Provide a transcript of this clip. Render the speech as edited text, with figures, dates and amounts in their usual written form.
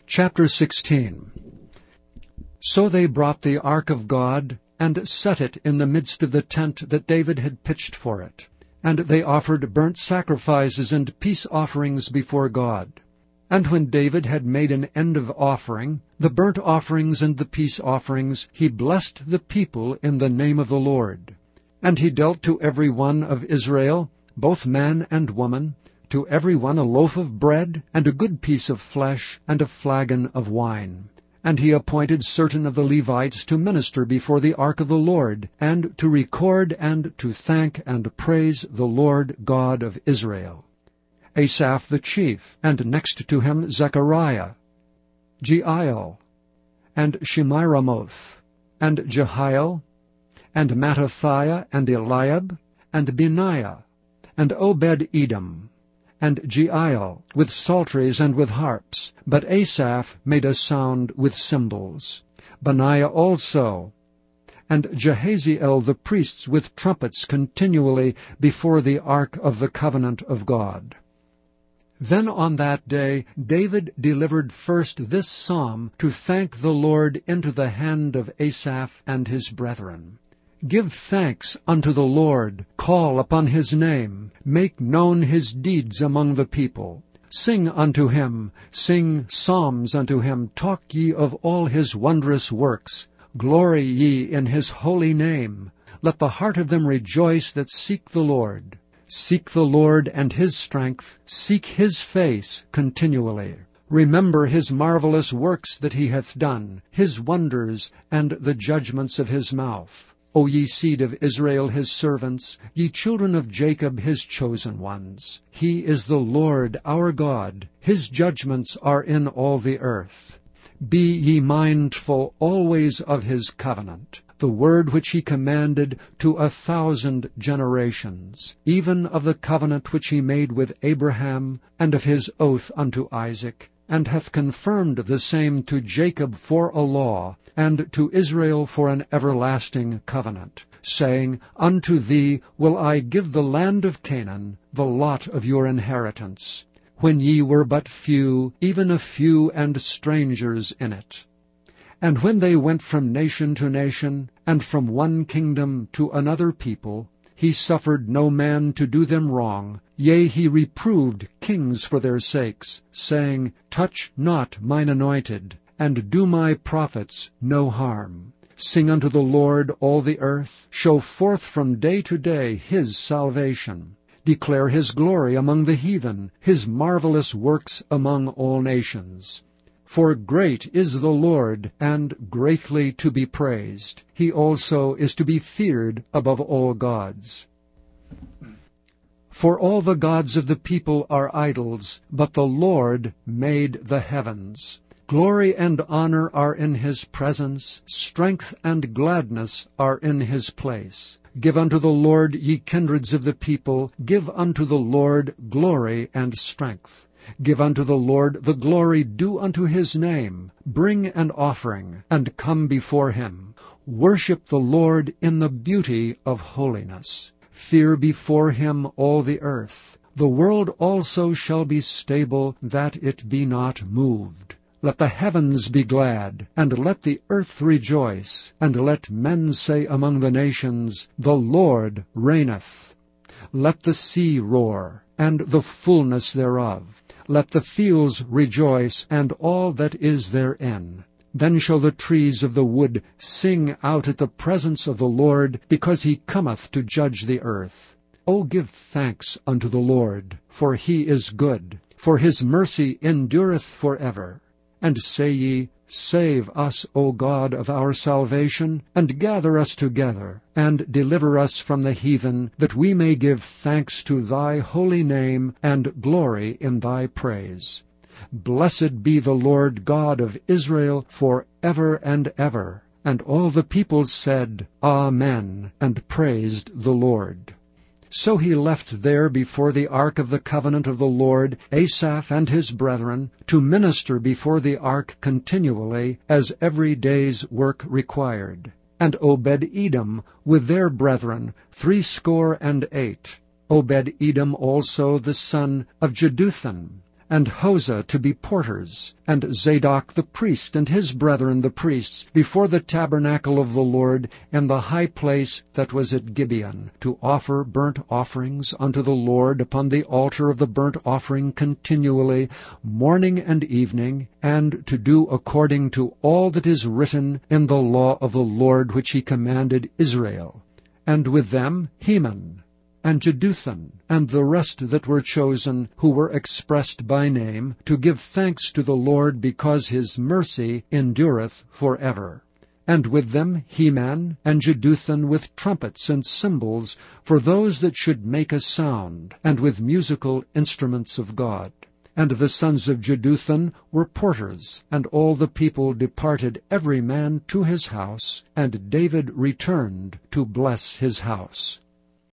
Chapter 16. So they brought the ark of God, and set it in the midst of the tent that David had pitched for it. And they offered burnt sacrifices and peace offerings before God. And when David had made an end of offering the burnt offerings and the peace offerings, he blessed the people in the name of the Lord. And he dealt to every one of Israel, both man and woman, to every one a loaf of bread, and a good piece of flesh, and a flagon of wine. And he appointed certain of the Levites to minister before the ark of the Lord, and to record and to thank and praise the Lord God of Israel. Asaph the chief, and next to him Zechariah, Jeiel, and Shemiramoth, and Jehiel, and Mattithiah, and Eliab, and Benaiah, and Obed-Edom, and Jeiel, with psalteries and with harps, but Asaph made a sound with cymbals. Benaiah also, and Jehaziel the priests with trumpets continually before the ark of the covenant of God. Then on that day David delivered first this psalm to thank the Lord into the hand of Asaph and his brethren. Give thanks unto the Lord, call upon his name, make known his deeds among the people. Sing unto him, sing psalms unto him, talk ye of all his wondrous works. Glory ye in his holy name. Let the heart of them rejoice that seek the Lord. Seek the Lord and his strength, seek his face continually. Remember his marvelous works that he hath done, his wonders, and the judgments of his mouth. O ye seed of Israel his servants, ye children of Jacob his chosen ones. He is the Lord our God, his judgments are in all the earth. Be ye mindful always of his covenant, the word which he commanded to 1,000 generations, even of the covenant which he made with Abraham, and of his oath unto Isaac, and hath confirmed the same to Jacob for a law, and to Israel for an everlasting covenant, saying, Unto thee will I give the land of Canaan, the lot of your inheritance, when ye were but few, even a few and strangers in it. And when they went from nation to nation, and from one kingdom to another people, he suffered no man to do them wrong, yea, he reproved kings for their sakes, saying, Touch not mine anointed, and do my prophets no harm. Sing unto the Lord all the earth, show forth from day to day his salvation. Declare his glory among the heathen, his marvelous works among all nations. For great is the Lord, and greatly to be praised. He also is to be feared above all gods. For all the gods of the people are idols, but the Lord made the heavens. Glory and honor are in his presence, strength and gladness are in his place. Give unto the Lord, ye kindreds of the people, give unto the Lord glory and strength. Give unto the Lord the glory due unto his name. Bring an offering, and come before him. Worship the Lord in the beauty of holiness. Fear before him all the earth. The world also shall be stable, that it be not moved. Let the heavens be glad, and let the earth rejoice, and let men say among the nations, The Lord reigneth. Let the sea roar, and the fullness thereof. Let the fields rejoice, and all that is therein. Then shall the trees of the wood sing out at the presence of the Lord, because he cometh to judge the earth. O give thanks unto the Lord, for he is good, for his mercy endureth forever. And say ye, Save us, O God of our salvation, and gather us together, and deliver us from the heathen, that we may give thanks to thy holy name, and glory in thy praise. Blessed be the Lord God of Israel for ever and ever. And all the people said, Amen, and praised the Lord. So he left there before the ark of the covenant of the Lord Asaph and his brethren, to minister before the ark continually, as every day's work required. And Obed-Edom with their brethren 68. Obed-Edom also the son of Jeduthun, and Hosah to be porters, and Zadok the priest and his brethren the priests, before the tabernacle of the Lord and the high place that was at Gibeon, to offer burnt offerings unto the Lord upon the altar of the burnt offering continually, morning and evening, and to do according to all that is written in the law of the Lord which he commanded Israel. And with them Heman, and Jeduthun, and the rest that were chosen, who were expressed by name, to give thanks to the Lord, because his mercy endureth for ever. And with them Heman and Jeduthun with trumpets and cymbals, for those that should make a sound, and with musical instruments of God. And the sons of Jeduthun were porters, and all the people departed every man to his house, and David returned to bless his house.